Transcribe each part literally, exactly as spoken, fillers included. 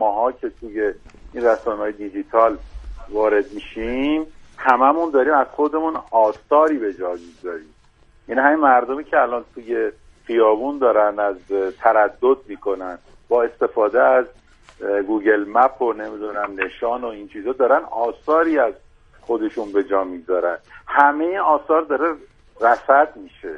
ماها که توی این رسانه‌های دیجیتال وارد میشیم هممون داریم از خودمون آثاری به جا میذاریم. یعنی همین مردمی که الان توی خیابون دارن از تردد میکنن با استفاده از گوگل مپ و نمیدونم نشان و این چیزا دارن آثاری از خودشون به جا میذارن. همه این آثار داره رصد میشه،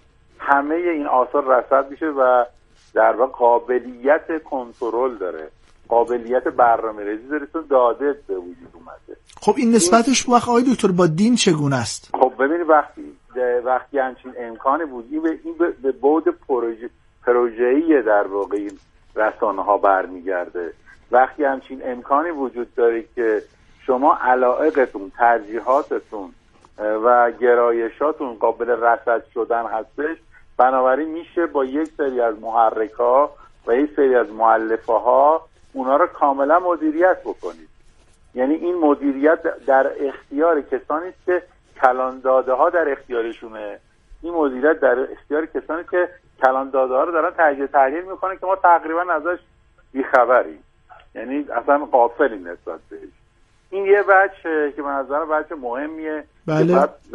همه این آثار رصد میشه و در واقع قابلیت کنترل داره، قابلیت برنامه‌ریزی داره، چون داده به وجود اومده. خب این نسبتش با آقای دکتر با دین چگونه است؟ خب ببینید وقتی وقتی همچین امکانی بود، این به این به بعد پروژه پروژه‌ای در واقع این رسانه‌ها برمیگرده. وقتی همچین امکانی وجود داره که شما علایقتون، ترجیحاتتون و گرایشاتون قابل رصد شدن هستش، بنابراین میشه با یک سری از محرک‌ها و یک سری از مؤلفه‌ها اونا رو کاملا مدیریت بکنید. یعنی این مدیریت در اختیار کسانی است که کلان داده ها در اختیارشونه. این مدیریت در اختیار کسانی که کلان داده ها رو دارن تجزیه تحلیل میکنن که ما تقریبا ازش بیخبریم، یعنی اصلا غافلیم نسبت بهش. این یه بچه که من از نظر بچه مهمیه. بله. که بعد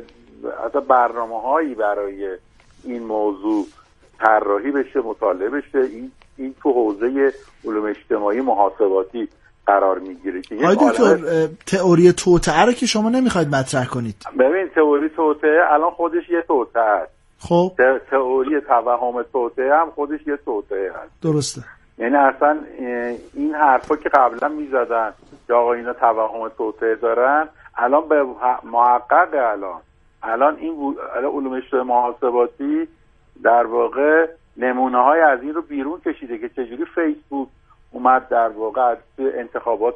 اصلا برنامه‌هایی برای این موضوع طراحی بشه، مطالعه بشه. این این تو حوزه علوم اجتماعی محاسباتی قرار میگیره که آقای دکتر تئوری توطئه رو که شما نمیخواید مطرح کنید. ببین تئوری توطئه الان خودش یه توطئه است. خب تئوری توهم توطئه هم خودش یه توطئه است. درسته. یعنی اصلا این حرفا که قبلا میزدن که آقا اینا توهم توطئه دارن، الان به محقق الان الان این علوم اجتماعی محاسباتی در واقع نمونه های از این رو بیرون کشیده که چجوری فیسبوک اومد در واقع انتخابات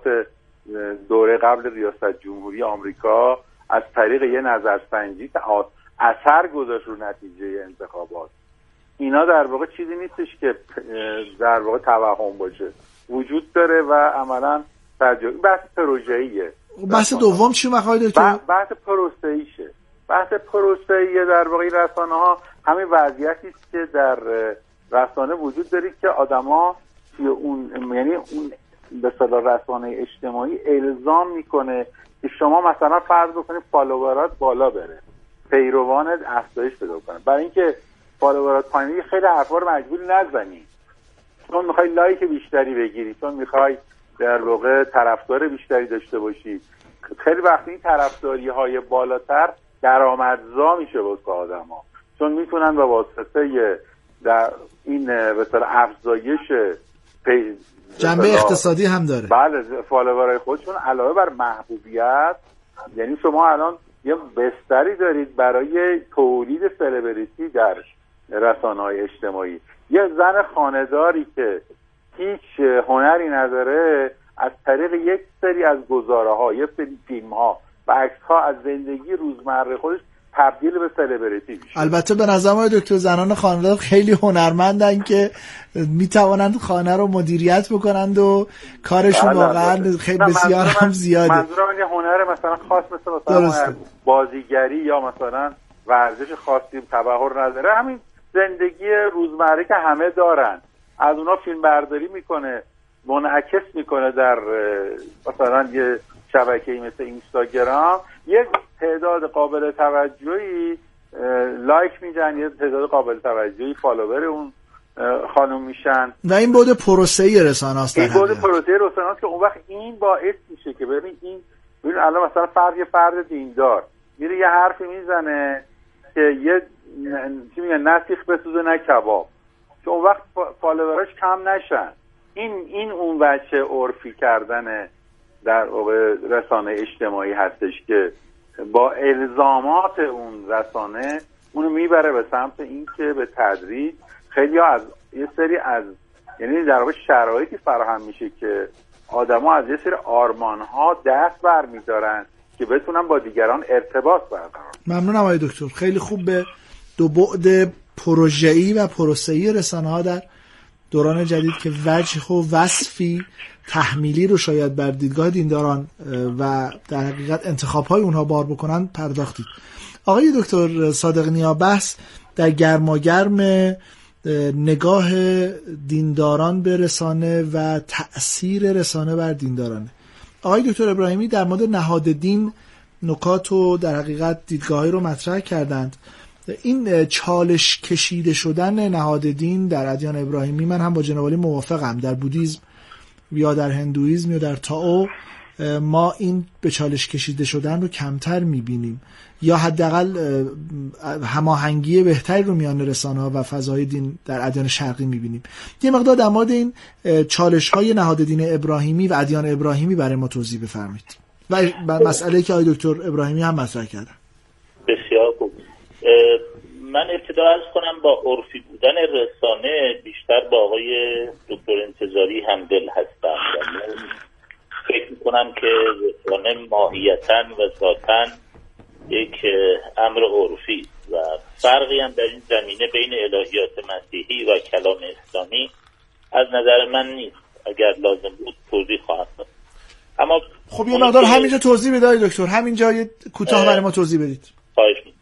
دوره قبل ریاست جمهوری آمریکا از طریق یه نظرسنجی اثر گذاشت رو نتیجه انتخابات. اینا در واقع چیزی نیستش که در واقع توهم باشه، وجود داره و عملا تجربه. بحث پروژه‌ایه. بحث دوم چی مخواهید دکتر؟ بحث پروسه‌ایشه. بحث پروسه‌ای در واقع رسانه‌ها همین وضعیتی است که در رسانه وجود داره که آدما توی اون، یعنی اون به اصطلاح رسانه اجتماعی الزام میکنه که شما مثلا فرض بکنید فالوورات بالا بره، پیروانت افزایش پیدا کنه. برای اینکه فالوورات پایینی خیلی حرفا رو مجبور نزنی، چون میخوای لایک بیشتری بگیری، چون میخوای در واقع طرفدار بیشتری داشته باشی. خیلی وقتی این طرفداری‌های بالاتر درآمدزا میشه واسه آدما، چون میتونن به واسطه در این به اصطلاح افزایش جنبه اقتصادی هم داره. بله، فالوورای خودشون علاوه بر محبوبیت، یعنی شما الان یه بستری دارید برای تولید سلبریتی در رسانه‌های اجتماعی. یه زن خانه‌داری که هیچ هنری نداره از طریق یک سری از گزاره‌ها، یک سری فیلم‌ها و عکس‌ها از زندگی روزمره خودش تبدیل به سلبریتی میشه. البته به نظر من دکتر زنان خانه‌دار خیلی هنرمندن که میتوانند خانه رو مدیریت بکنند و کارشون واقعا خیلی بسیار هم زیاده. منظورم یه هنر مثلا خاص مثل مثلا بازیگری یا مثلا ورزش خاصی تبحر نداره، همین زندگی روزمره که همه دارن، از اونا فیلم برداری میکنه، منعکس میکنه در مثلا یه شبکه‌ای مثل اینستاگرام، یه تعداد قابل توجهی لایک میدن، یه تعداد قابل توجهی فالوور اون خانم میشن و این بود پروسه‌ای رسانه است. این بود پروسه‌ای رسانه است که اون وقت این باعث میشه که ببین این ببین الان مثلا فرد یه فرد دیندار میره یه حرفی میزنه که یه چی میگن نسیخ بسوزه نه کباب، که اون وقت فالووراش کم نشن. این این اون بچه عرفی کردن در واقع رسانه اجتماعی هستش که با الزامات اون رسانه اونو میبره به سمت این که به تدریج خیلی ها از یه سری از یعنی در واقع شرایطی فراهم میشه که آدما از یه سری آرمان‌ها دست برمی‌دارن که بتونن با دیگران ارتباط برقرار. ممنونم آقای دکتر، خیلی خوب به دو بعد پروژه‌ای و پروسه‌ای رسانه‌ها در دوران جدید که وجه و وصفی تحمیلی رو شاید بر دیدگاه دینداران و در حقیقت انتخاب‌های اونها بار بکنن پرداختید. آقای دکتر صادق نیا، بحث در گرماگرم نگاه دینداران به رسانه و تأثیر رسانه بر دیندارانه. آقای دکتر ابراهیمی در مورد نهاد دین نکات و در حقیقت دیدگاهی رو مطرح کردند. این چالش کشیده شدن نهاد دین در ادیان ابراهیمی، من هم با جناب عالی موافقم. در بودیسم یا در هندویسم یا در تائو ما این به چالش کشیده شدن رو کمتر میبینیم، یا حداقل هماهنگی بهتری رو میان رسانه‌ها و فضای دین در ادیان شرقی میبینیم. یه مقدار در مورد این چالش‌های نهاد دین ابراهیمی و ادیان ابراهیمی برای ما توضیح بفرمایید و مسئله‌ای که آقای دکتر ابراهیمی هم مطرح کردن. بسیار خوب. من ابتدا عرض کنم با عرفی بودن رسانه بیشتر با آقای دکتر انتظاری همدل هستم. فکر میکنم که رسانه ماهیتاً و ذاتاً یک امر عرفی و فرقی هم در این زمینه بین الهیات مسیحی و کلام اسلامی از نظر من نیست. اگر لازم بود توضیح خواهم داد. اما خب یه مقدار همینجا توضیح بده دکتر، همینجا یه کوتاه برای ما توضیح بدید. خواهش می‌کنم.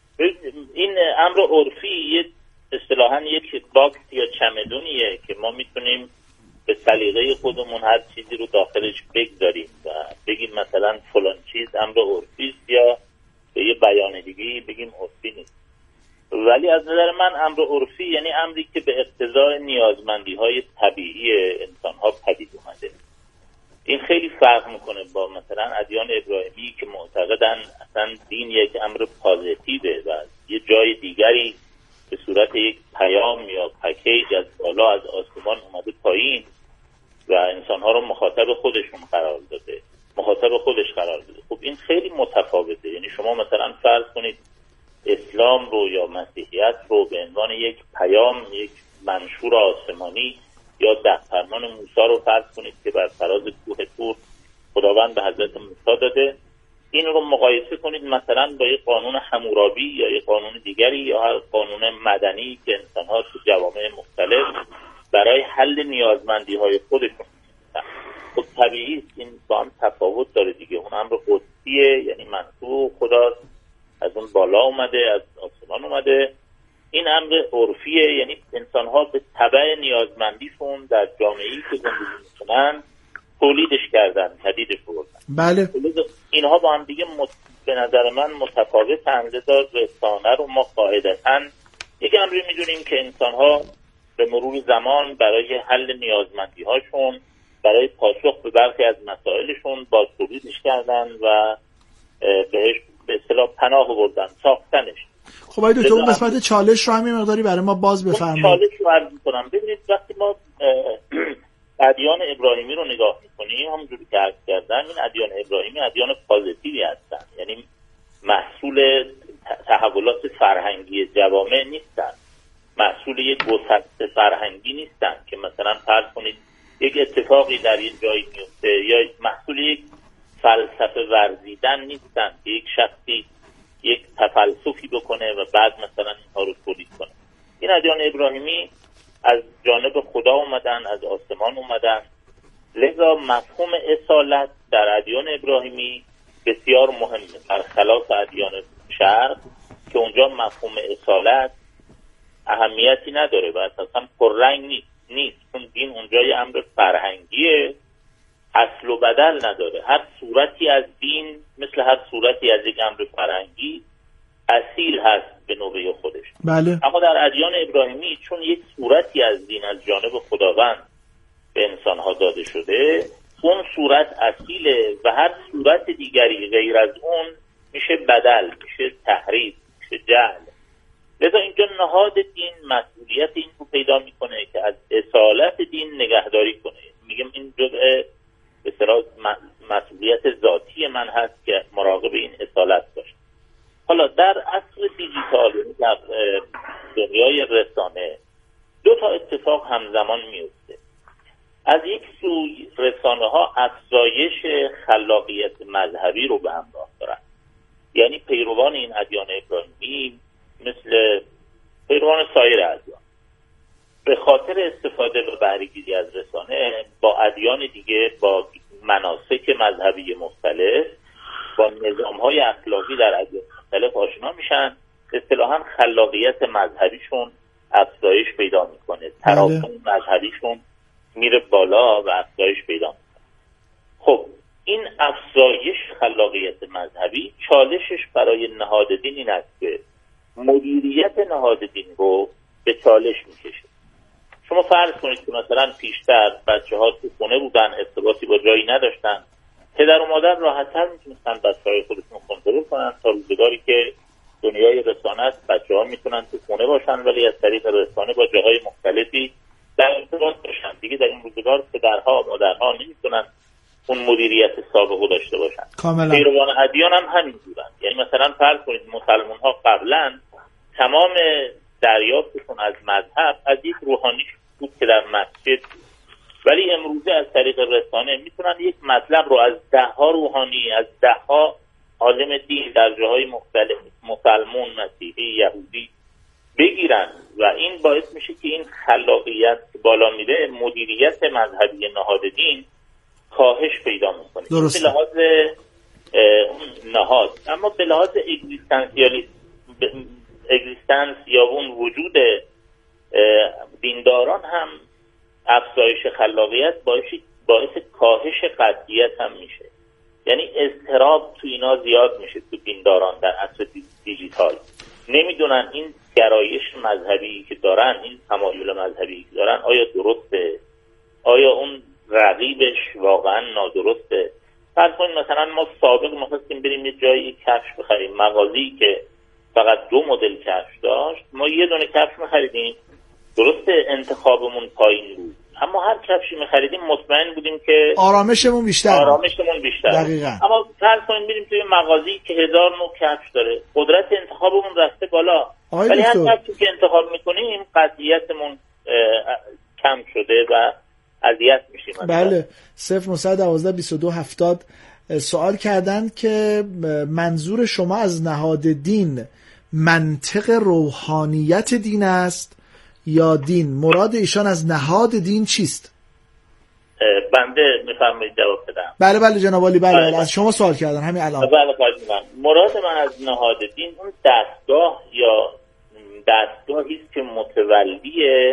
این امر عرفی یه اصطلاحاً یک باکس یا چمدونیه که ما میتونیم به سلیقه خودمون هر چیزی رو داخلش بگذاریم و بگیم مثلا فلان چیز امر عرفی است، یا به یه بیان دیگه بگیم عرفی نیست. ولی از نظر من امر عرفی یعنی امری که به اقتضای نیازمندی‌های طبیعی انسان‌ها پدید اومده. این خیلی فرق میکنه با مثلا ادیان ابراهیمی که معتقدن اصلا دین یک امر پازیتیوه و یه جای دیگری به صورت یک پیام یا پکیج از بالا از آسمان اومده پایین و انسانها رو مخاطب خودشون قرار داده، مخاطب خودش قرار داده. خب این خیلی متفاوته. یعنی شما مثلا فرض کنید اسلام رو یا مسیحیت رو به عنوان یک پیام، یک منشور آسمانی یا ده فرمان موسی رو فرض کنید که بر فراز کوه طور خداوند به حضرت موسی داده. این رو مقایسه کنید مثلا با یک قانون حمورابی یا یک قانون دیگری یا هر قانون مدنی که انسان‌ها تو جوامع مختلف برای حل نیازمندی‌های خودشون هستن. خب طبیعی است این با هم تفاوت داره دیگه. اون امر قدسیه، یعنی منصوب خداست، از اون بالا اومده، از آسمان اومده. این امر عرفیه، یعنی انسان‌ها به تبع نیازمندیشون در جامعه‌ای که زندگی می‌کنن تولیدش کردن، پدیدش بردن. بله. اینها با هم دیگه مت... به نظر من متفاوتن. لذا رسانه رو ما قاعدتاً یک امری می‌دونیم که انسان‌ها به مرور زمان برای حل نیازمندی‌هاشون، برای پاسخ به برخی از مسائلشون با تولیدش کردن و بهش به اصطلاح پناه بردن، ساختنش. خب آقای دکتر اون قسمت چالش رو همین مقداری برای ما باز بفرمایید. چالش رو عرض می‌کنم. ببینید وقتی ما ادیان ابراهیمی رو نگاه می‌کنیم، همونجوری که عرض کردم این ادیان ابراهیمی ادیان پازیتیوی هستن، یعنی محصول تحولات فرهنگی جوامع نیستن، محصول یک گسست فرهنگی نیستن که مثلا فرض کنید یک اتفاقی در یک جایی میفته، یا محصول یک فلسفه ورزیدن نیستن که یک شخصی یک تفلسفی بکنه و بعد مثلا اینها رو تولید کنه. این ادیان ابراهیمی از جانب خدا اومدن، از آسمان اومدن. لذا مفهوم اصالت در ادیان ابراهیمی بسیار مهمه، برخلاف ادیان شرق که اونجا مفهوم اصالت اهمیتی نداره و اساسا پررنگ نیست نیست چون دین اونجا یه امر فرهنگیه، اصل و بدل نداره. هر صورتی از دین مثل هر صورتی از یک امر فرهنگی اصیل هست به نوبه خودش. بله. اما در ادیان ابراهیمی چون یک صورتی از دین از جانب خداوند به انسانها داده شده، اون صورت اصیله و هر صورت دیگری غیر از اون میشه بدل، میشه تحریف، میشه جعل. لذا اینجا نهاد دین مسئولیت این رو پیدا میکنه که از اصالت دین نگهداری کنه. میگم این جزء به اصطلاح مسئولیت ذاتی من هست که مراقب این اصالت باشه. حالا در عصر دیجیتال، در دنیای رسانه، دو تا اتفاق همزمان میفته. از یک سوی رسانه ها افزایش خلاقیت مذهبی رو به همراه دارن، یعنی پیروان این ادیان ابراهیمی مثل پیروان سایر ادیان به خاطر استفاده و بهره‌گیری از رسانه با ادیان دیگه، با مناسک مذهبی مختلف، با نظام‌های اخلاقی در ادیان مختلف آشنا میشن. اصطلاحاً خلاقیت مذهبیشون افزایش پیدا میکنه، تراکم مذهبیشون میره بالا و افزایش پیدا میکنه. خب این افزایش خلاقیت مذهبی چالشش برای نهاد دین این است که مدیریت نهاد دین رو به چالش میکشه. شما فرض کنید که مثلا پیشتر بچه ها تو خونه بودن، ارتباطی با جایی نداشتن، پدر و مادر راحت‌تر میتونستن بچه‌های خودشون کنترل کنن تا روزگاری که دنیای رسانه است. بچه‌ها میتونن تو خونه باشن ولی از طریق رسانه با جاهای مختلفی در ارتباط باشن. دیگه در این روزگار پدرها و مادرها نمیتونن اون مدیریت سابقه داشته باشن. کاملا. پیروان ادیان هم همین بودن. یعنی مثلا فرض کنید مسلمان‌ها قبلا تمام دریافتشون از مذهب از یک روحانی بود که در مسجد، ولی امروزه از طریق رسانه میتونن یک مطلب رو از ده ها روحانی، از ده ها عالم دین در جاهای مختلف، مسلمون، مسیحی، یهودی بگیرن و این باعث میشه که این خلاقیت بالا میره، مدیریت مذهبی نهاد دین کاهش پیدا میکنه. درسته. به لحاظ نهاد، اما به لحاظ اگزیستانسیالیسم، اگزیستانس یا اون وجود دینداران هم افزایش خلاقیت باعث باعث کاهش قطعیت هم میشه. یعنی اضطراب تو اینا زیاد میشه تو دینداران در عصر دیجیتال. نمیدونن این گرایش مذهبی که دارن، این تمایل مذهبی که دارن آیا درسته؟ آیا اون رقیبش واقعا نادرسته؟ فرض کنید مثلا ما سابق می‌خواستیم بریم یه جایی کفش بخریم، مغازه‌ای که فقط دو مدل کفش داشت، ما یه دونه کفش می‌خریدیم، درسته انتخابمون پایین بود، اما هر کفشی می‌خریدیم مطمئن بودیم که آرامشمون بیشتر آرامشمون بیشتر. دقیقاً. اما فرض کنید بریم توی مغازه‌ای که هزار نوع کفش داره، قدرت انتخابمون رفته بالا، ولی هر کفشی که انتخاب می‌کنیم قطعیتمون کم شده و اذیت میشیم. بله. صفر نهصد و دوازده بیست و دو هفتاد سوال کردن که منظور شما از نهاد دین منطق روحانیت دین است یا دین؟ مراد ایشان از نهاد دین چیست؟ بنده میفرمایید جواب بدم. بله بله جناب عالی. بله, بله. از شما سوال کردن همین الان. بله خواهش می‌کنم. مراد من از نهاد دین اون دستگاه یا دستگاهی است که متولی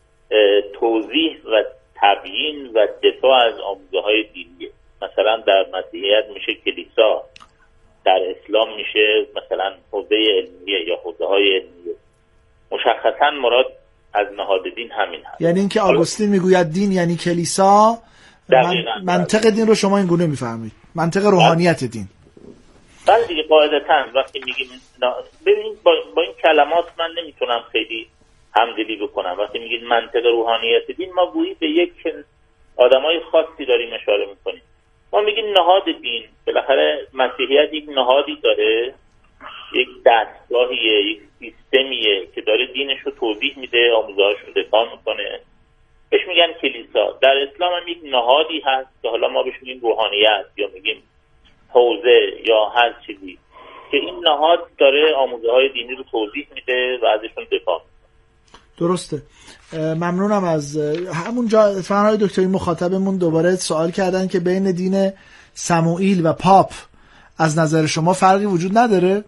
توضیح و تبیین و دفاع از آموزه‌های دینی. مثلا در مسیحیت میشه کلیسا، در اسلام میشه مثلا حوزه علمیه یا حوزه‌های علمیه. مشخصا مراد از نهاد دین همین هست. یعنی اینکه آگوستین میگوید دین یعنی کلیسا، من منطق دین رو شما این گونه میفهمید، منطق روحانیت دین. بله دیگه قاعدتاً وقتی میگیم ببینید با, با این کلمات من نمیتونم خیلی همدلی بکنم. وقتی میگید منطق روحانیت دین ما گویی به یک آدمای خاصی داریم اشاره میکنیم. ما میگیم نهاد دین، بالاخره مسیحیت یک نهادی داره، یک دستگاهیه، یک سیستمیه که داره دینش رو توضیح میده، آموزه‌هاش رو دفاع میکنه، بهش میگن کلیسا. در اسلام هم یک نهادی هست که حالا ما بهش میگیم روحانیت یا میگیم حوزه یا هر چیزی، که این نهاد داره آموزه‌های دینی رو توضیح میده و ازشون دفاع میکنه. درسته. ممنونم. از همونجا فرمای دکتری مخاطبمون دوباره سوال کردن که بین دین سموئیل و پاپ از نظر شما فرقی وجود نداره؟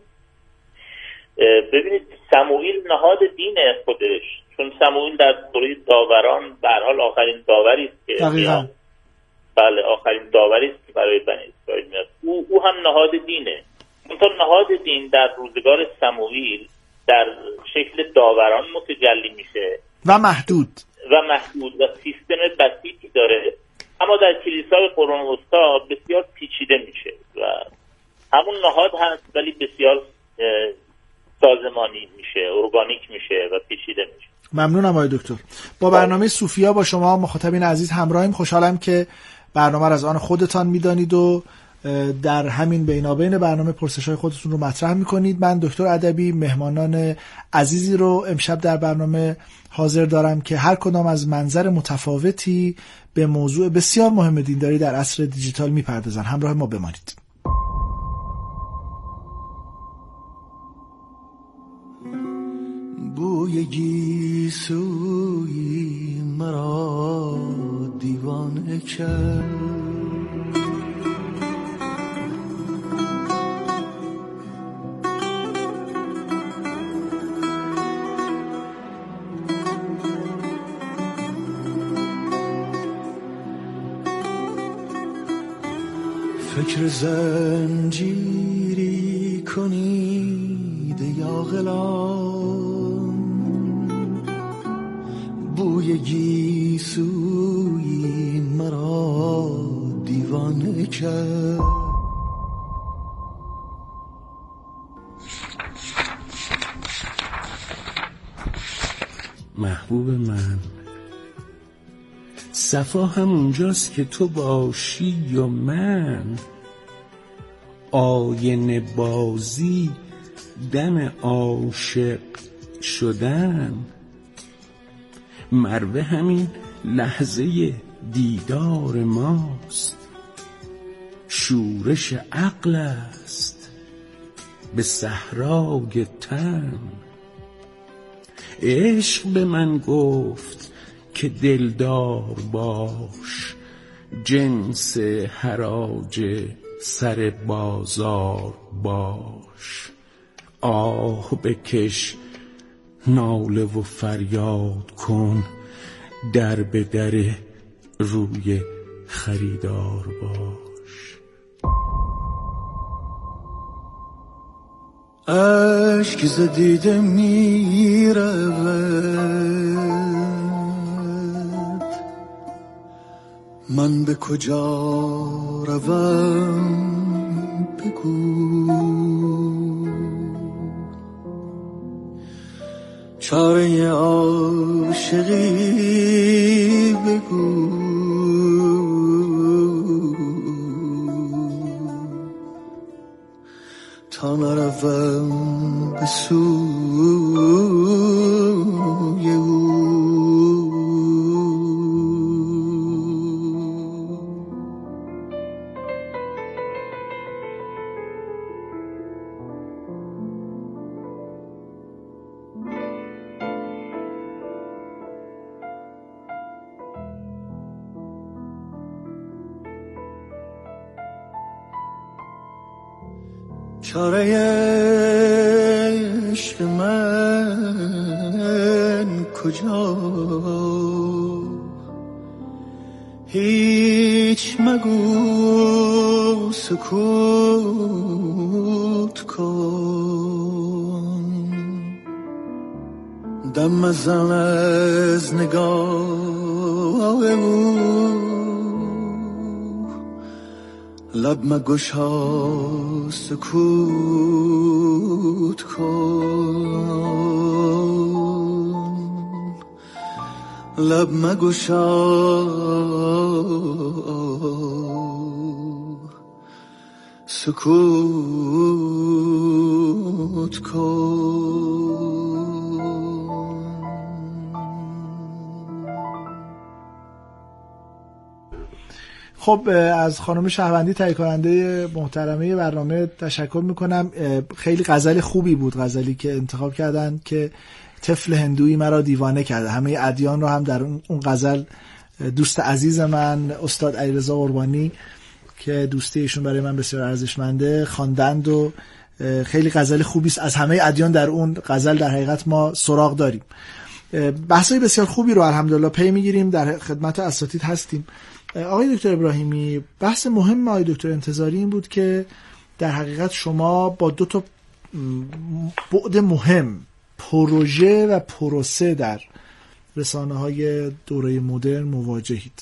ببینید سموئیل نهاد دینه خودش، چون سموئیل در دوره داوران به هر حال آخرین داوری است که دقیقاً. بله آخرین داوری است که برای بنی اسرائیل میاد. او او هم نهاد دینه. منتها نهاد دین در روزگار سموئیل در شکل داوران متجلی میشه و محدود و محدود و سیستم بسیطی داره، اما در کلیسای قرون وسطا بسیار پیچیده میشه و همون نهاد هست ولی بسیار سازمانی میشه، ارگانیک میشه و پیچیده میشه. ممنونم آقای دکتر. با برنامه صوفیا با شما مخاطبین عزیز همراهیم. خوشحالم که برنامه را از آن خودتان میدانید و در همین بینابین برنامه پرسش‌های خودتون رو مطرح میکنید. من دکتر ادبی مهمانان عزیزی رو امشب در برنامه حاضر دارم که هر کدام از منظر متفاوتی به موضوع بسیار مهم دینداری در عصر دیجیتال میپردازن. همراه ما بمانید. بوی گیسوی مرا دیوانه کرد، فکر زنجیری کنید یا غلام، بوی گیسوی مرا دیوانه کرد. محبوب من، صفا همونجاست که تو باشی یا من، آینه بازی دم عاشق شدن، مروه همین لحظه دیدار ماست، شورش عقل است به صحرای تن. عشق به من گفت که دلدار باش، جنس حراج سر بازار باش، آه بکش ناله و فریاد کن، در به در روی خریدار باش. عشق ز دیده می رود، من به کجا روم بگو، چاره عاشقی بگو، تا نروم به سوی او. چاره عشق من کجا، هیچ مگو سکوت کن، دم مزن از نگاه او، لب مگشا سکوت کن، لب مگشا سکوت کن. خب از خانم شهروندی تهیه کننده محترمه برنامه تشکر میکنم. خیلی غزل خوبی بود، غزلی که انتخاب کردن که طفل هندویی مرا دیوانه کرده. همه ادیان رو هم در اون غزل دوست عزیز من استاد علیرضا قربانی که دوستی ایشون برای من بسیار ارزشمنده خواندند و خیلی غزل خوبی است. از همه ادیان در اون غزل در حقیقت ما سراغ داریم. بحثای بسیار خوبی رو الحمدلله پی میگیریم، در خدمت اساتید هستیم. آقای دکتر ابراهیمی، بحث مهم آقای دکتر انتظاری این بود که در حقیقت شما با دو تا بعد مهم، پروژه و پروسه، در رسانه‌های دوره مدرن مواجهید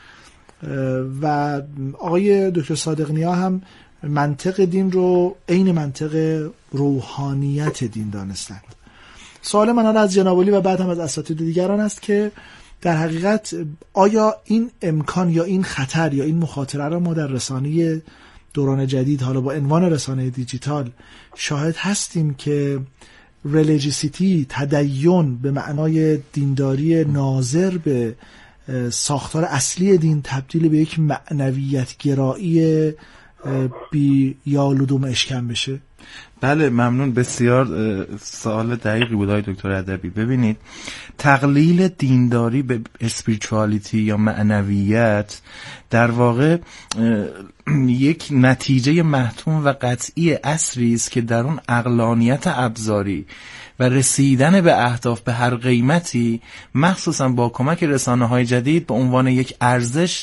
و آقای دکتر صادق‌نیا هم منطق دین رو عین منطق روحانیت دین دانستند. سوال من از جناب عالی و بعد هم از اساتید دیگران است که در حقیقت آیا این امکان یا این خطر یا این مخاطره را ما در رسانه دوران جدید، حالا با عنوان رسانه دیجیتال، شاهد هستیم که ریلیجیسیتی، تدین به معنای دینداری ناظر به ساختار اصلی دین، تبدیل به یک معنویت گرایی بی یالودوم اشکم بشه؟ بله، ممنون. بسیار سوال دقیقی بود آقای دکتر ادبی. ببینید، تقلیل دینداری به اسپریچوالیتی یا معنویت در واقع یک نتیجه محتوم و قطعی عصری است که در اون عقلانیت ابزاری و رسیدن به اهداف به هر قیمتی، مخصوصا با کمک رسانه‌های جدید، به عنوان یک ارزش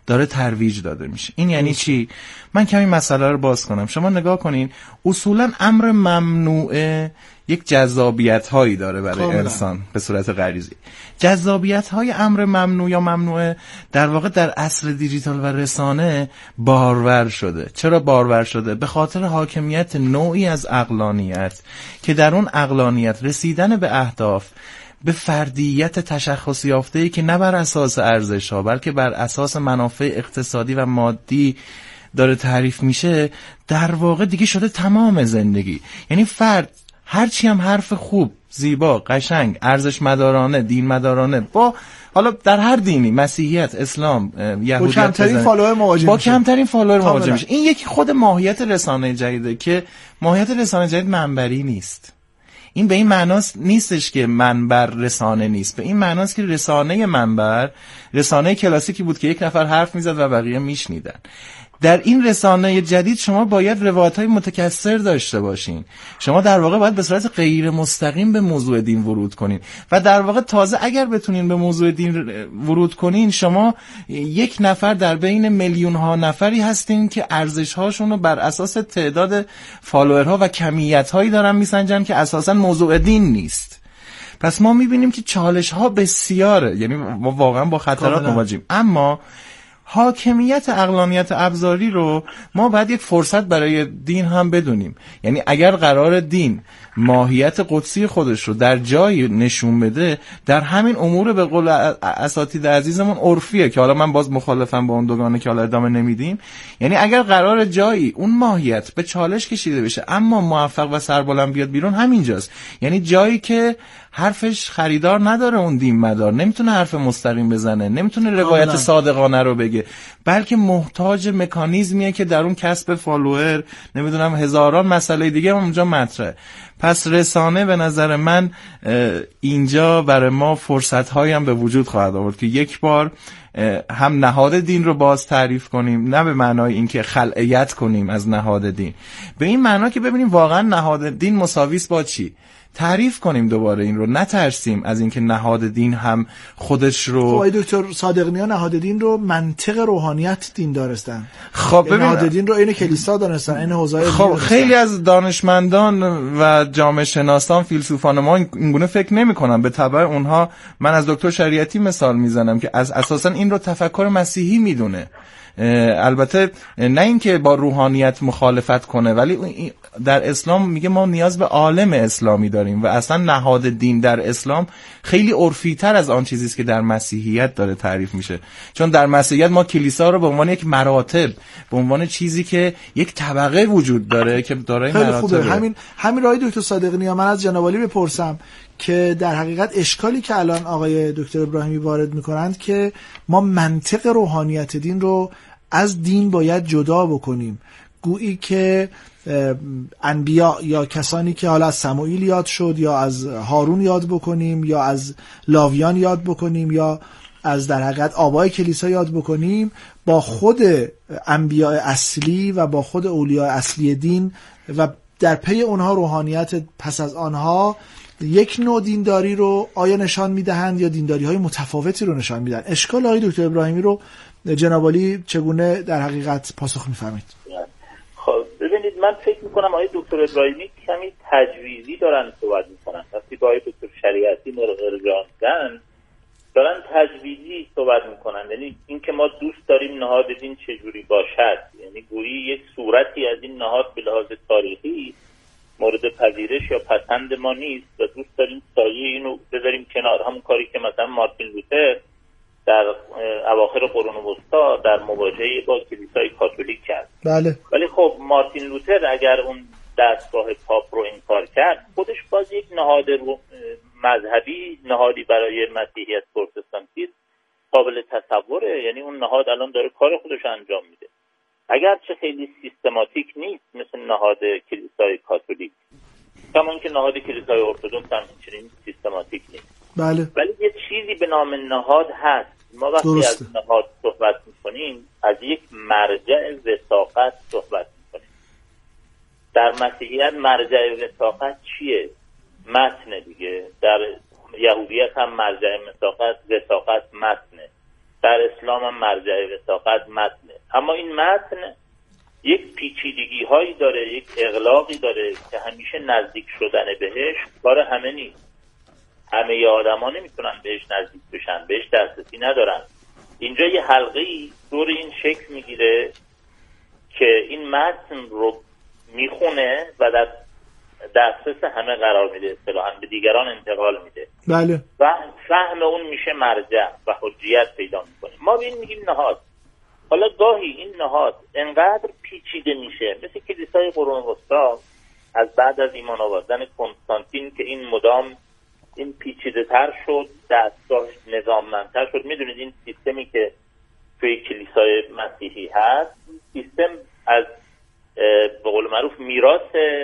داره ترویج داده میشه. این یعنی چی؟ من کمی مسئله رو باز کنم. شما نگاه کنین، اصولا امر ممنوعه یک جذابیت هایی داره برای کاملا. انسان به صورت غریزی. جذابیت های امر ممنوع یا ممنوعه در واقع در عصر دیجیتال و رسانه بارور شده. چرا بارور شده؟ به خاطر حاکمیت نوعی از عقلانیت که در اون عقلانیت رسیدن به اهداف به فردیت تشخص یافته‌ای که نه بر اساس ارزش‌ها بلکه بر اساس منافع اقتصادی و مادی داره تعریف میشه، در واقع دیگه شده تمام زندگی. یعنی فرد هرچی هم حرف خوب، زیبا، قشنگ، ارزش مدارانه، دین مدارانه با حالا در هر دینی، مسیحیت، اسلام، یهودیت، با کمترین فالوور مواجه با میشه. کمترین فالوور مواجه میشه. این یکی خود ماهیت رسانه جدیده که ماهیت رسانه جدید منبری نیست. این به این معناست نیستش که منبر رسانه نیست، به این معناست که رسانه منبر رسانه کلاسیکی بود که یک نفر حرف میزد و بقیه میشنیدن. در این رسانه جدید شما باید روایت‌های متکثر داشته باشین. شما در واقع باید به صورت غیر مستقیم به موضوع دین ورود کنین و در واقع تازه اگر بتونین به موضوع دین ورود کنین، شما یک نفر در بین میلیون ها نفری هستین که ارزش‌هاشون رو بر اساس تعداد فالوورها و کمیت‌هایی دارن میسنجن که اساساً موضوع دین نیست. پس ما می‌بینیم که چالش‌ها بسیاره، یعنی ما واقعاً با خطرات مواجهیم. اما حاکمیت عقلانیت ابزاری رو ما باید یک فرصت برای دین هم بدونیم. یعنی اگر قرار دین ماهیت قدسی خودش رو در جایی نشون بده، در همین امور به قول اساتید عزیزمون عرفیه که حالا من باز مخالفم با اون دوگانه که حالا ادامه نمیدیم، یعنی اگر قرار جایی اون ماهیت به چالش کشیده بشه اما موفق و سربلند بیاد بیرون، همینجاست. یعنی جایی که حرفش خریدار نداره، اون دین مدار نمیتونه حرف مستقیم بزنه، نمیتونه روایت صادقانه رو بگه، بلکه محتاج مکانیزمیه که در اون کسب فالوور، نمیدونم هزاران مسئله دیگه اونجا مطرحه. پس رسانه به نظر من اینجا برای ما فرصت‌هایی هم به وجود خواهد آورد که یک بار هم نهاد دین رو باز تعریف کنیم، نه به معنای اینکه خلعیت کنیم از نهاد دین، به این معنا که ببینیم واقعا نهاد دین مساویس با چی، تعریف کنیم دوباره این رو، نترسیم از اینکه نهاد دین هم خودش رو. خب آقای دکتر صادق‌نیا نهاد دین رو منطق روحانیت دین دانستن. خب ببین نهاد دین رو این کلیسا دانستن، این حوزه. خب خیلی از دانشمندان و جامعه شناسان، فیلسوفان ما اینگونه فکر نمی‌کنن. به تبع اونها من از دکتر شریعتی مثال میزنم که از اساسا این رو تفکر مسیحی میدونه. البته نه اینکه با روحانیت مخالفت کنه، ولی در اسلام میگه ما نیاز به عالم اسلامی داریم و اصلا نهاد دین در اسلام خیلی عرفی تر از آن چیزی است که در مسیحیت داره تعریف میشه. چون در مسیحیت ما کلیسا رو به عنوان یک مراتب، به عنوان چیزی که یک طبقه وجود داره که دارای مراتب. همین همین راه دکتر صادق‌نیا من از جناب عالی بپرسم که در حقیقت اشکالی که الان آقای دکتر ابراهیمی وارد میکنند که ما منطق روحانیت دین رو از دین باید جدا بکنیم، گویی که انبیا یا کسانی که حالا از سموئیل یاد شد یا از هارون یاد بکنیم یا از لاویان یاد بکنیم یا از در حقیقت آبای کلیسا یاد بکنیم، با خود انبیاء اصلی و با خود اولیاء اصلی دین و در پی اونها روحانیت پس از آنها یک نوع دینداری رو آیا نشان میدهند یا دینداری های متفاوتی رو نشان میدن. اشکال آقای دکتر ابراهیمی رو جناب عالی چگونه در حقیقت پاسخ میفرمایید؟ خب ببینید، من فکر میکنم آقای دکتر ابراهیمی کمی تجویزی دارن صحبت میکنن. وقتی با آقای دکتر شریعتی مرغرجاندن دارن تجویزی صحبت میکنن، یعنی اینکه ما دوست داریم نهاد دین چجوری باشد، یعنی گویی یک صورتی از این نهاد به لحاظ تاریخی مورد پذیرش یا پسند ما نیست و دوست داریم سایه اینو بذاریم کنار. همون کاری که مثلا مارتین لوتر در اواخر قرون وسطا در مواجهه با کلیسای کاتولیک کرد. بله. ولی خب مارتین لوتر اگر اون دستگاه پاپ رو انکار کرد، خودش باز یک نهاد مذهبی، نهادی برای مسیحیت پروتستانتی قابل تصوره. یعنی اون نهاد الان داره کار خودش انجام میده، اگرچه خیلی سیستماتیک نیست مثل نهاد کلیسای کاتولیک، کما اینکه نهاد کلیسای ارتدوکس هم اینچنین سیستماتیک نیست. بله. ولی یه چیزی به نام نهاد هست. ما وقتی درسته. از نهاد صحبت میکنیم از یک مرجع وثاقت صحبت میکنیم. در مسیحیت مرجع وثاقت چیه؟ متن دیگه. در یهودیت هم مرجع وثاقت وثاقت متنه. در اسلام هم مرجع وثاقت متنه، اما این متن یک پیچیدگی هایی داره، یک اغلاقی داره که همیشه نزدیک شدن بهش کار همه نیست. همه آدم ها نمیتونن بهش نزدیک بشن، بهش دسترسی ندارن. اینجا یه حلقه‌ای دور این شکل میگیره که این متن رو میخونه و در دسترس همه قرار میده، اصطلاحاً به دیگران انتقال میده. بله. و فهم اون میشه مرجع و حجیت پیدا میکنه. ما به این میگیم نهاد. حالا گاهی این نهاد انقدر پیچیده میشه، مثل کلیسای قرون وسطی از بعد از ایمان آوردن کنستانتین که این مدام این پیچیده تر شد، دستگاهش نظاممندتر شد. میدونید این سیستمی که توی کلیسای مسیحی هست، سیستم از به قول معروف میراث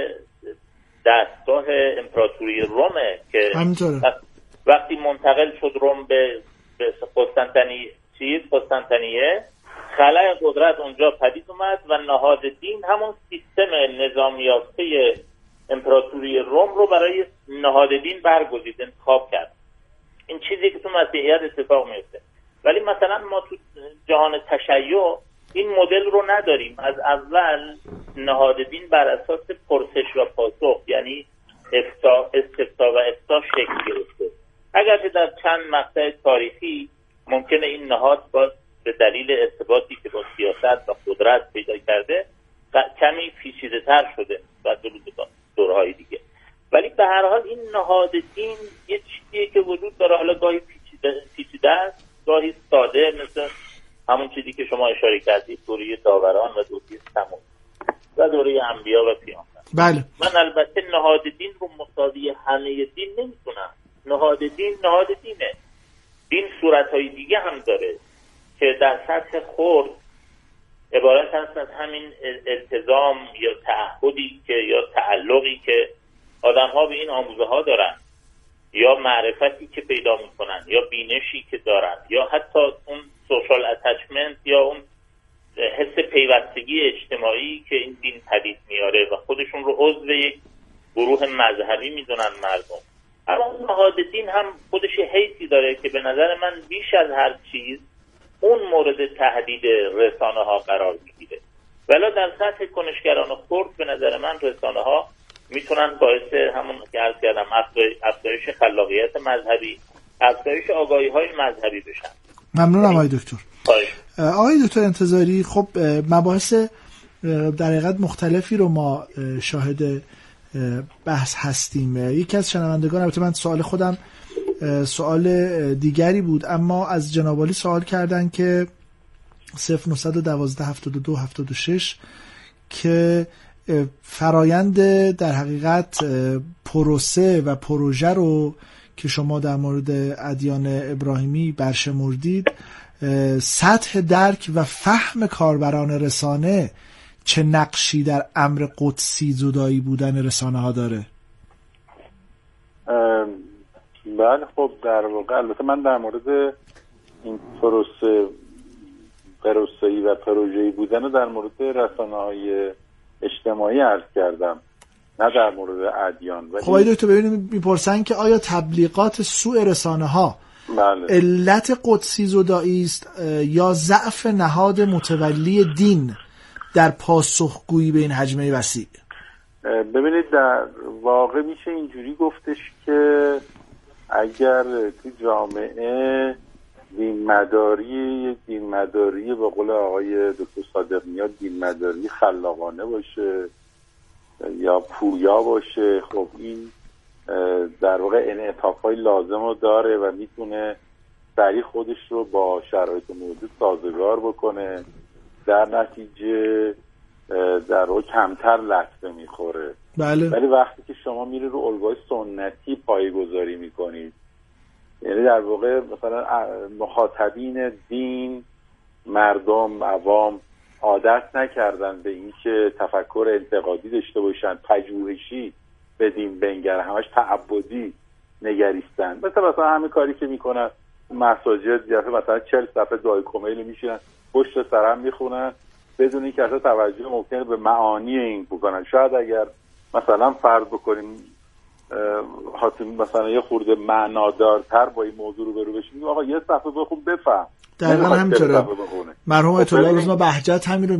دستگاه امپراتوری رومه که همینطوره. وقتی منتقل شد روم به قسطنطنیه، چیز قسطنطنیه، خلأ قدرت اونجا پدید اومد و نهاد دین همون سیستم نظام یافته امپراتوری روم رو برای نهاد دین برگزید، انتخاب کرد. این چیزی که تو مسیحیت اتفاق میفته. ولی مثلا ما تو جهان تشیع این مدل رو نداریم. از اول نهاد دین بر اساس پرسش و پاسخ، یعنی افتا، استفتا و افتا شکل گرفته. اگرچه در چند مقطع تاریخی ممکنه این نهاد با به دلیل ارتباطی که با سیاست و قدرت پیدا کرده کمی پیچیده تر شده و دورهای دیگه. ولی به هر حال این نهاد دین یه چیزیه که وجود داره. حالا گاهی پیچیده, پیچیده است، گاهی ساده، مثل همون چیزی که شما اشاره کردید، دوره داوران و دوره ثمود و دوره انبیا و پیامبر. بله. من البته نهاد دین رو مساوی همه دین نمی‌دونم. نهاد دین نهاد دینه. دین صورت‌های دیگه هم داره که در سطح خرد عبارت هست از همین التزام یا تعهدی که یا تعلقی که آدم‌ها به این آموزه ها دارن، یا معرفتی که پیدا میکنن، یا بینشی که دارن، یا حتی اون سوشال اتچمنت یا اون حس پیوستگی اجتماعی که این دین پدید میاره و خودشون رو عضو یک گروه مذهبی میدونن مردم. اما اون نهاد دین هم خودش حیثی داره که به نظر من بیش از هر چیز اون مورد تهدید رسانه ها قرار میگیره. ولی در سطح کنشگران خرد به نظر من رسانه ها میتونن باعث همون که عرض کردم افزایش خلاقیت مذهبی، افزایش آگاهی های مذهبی بشن. ممنونم آقای دکتر. آقای دکتر انتظاری، خب مباحث در حقیقت مختلفی رو ما شاهد بحث هستیم. یکی از شنوندگان، البته من سوال خودم سوال دیگری بود، اما از جناب عالی سوال کردن که صفر نه یک دو هفتاد و دو هفتاد و شش که فرایند در حقیقت پروسه و پروژه رو که شما در مورد ادیان ابراهیمی برشمردید، سطح درک و فهم کاربران رسانه چه نقشی در امر قدسی زدایی بودن رسانه ها داره؟ بله، خب در واقع البته من در مورد این پروسه پروسه‌ای و پروژه‌ای بودن در مورد رسانه‌های اجتماعی عرض کردم، نه در مورد ادیان. خب آقای دکتر ببینیم میپرسن که آیا تبلیغات سوء رسانه ها بله. علت قدسی زدایی است یا ضعف نهاد متولی دین در پاسخگویی به این حجمه وسیع؟ ببینید در واقع میشه اینجوری گفتش که اگر تو جامعه دین مداری دین مداری به قول آقای دکتر صادق میاد دین مداری خلاقانه باشه یا پویا باشه، خب این در واقع انعطاف‌های لازم رو داره و میتونه سریع خودش رو با شرایط موجود سازگار بکنه، در نتیجه در واقع کمتر لطمه میخوره. بله. ولی وقتی که شما میری رو الگوی سنتی پایه‌گذاری میکنید، یعنی در واقع مثلا مخاطبین دین، مردم عوام عادت نکردن به این که تفکر انتقادی داشته باشن، پژوهشی به دین بنگرن، همش تعبدی نگریستن. مثلا مثلا همین کاری که میکنن مساجد، یا مثلا چهل صفحه دعای کمیل میشینن پشت سرم میخونن بدون اینکه اصلا توجه ممکنه به معانی این بکنن. شاید اگر مثلا فرض بکنیم حتی مثلا یه خورده معنادارتر با این موضوع رو برو بشیم، آقا یه صفحه بخون بفهم، دقیقاً همینطوره. مرحوم آیت الله روزما بهجت همین رو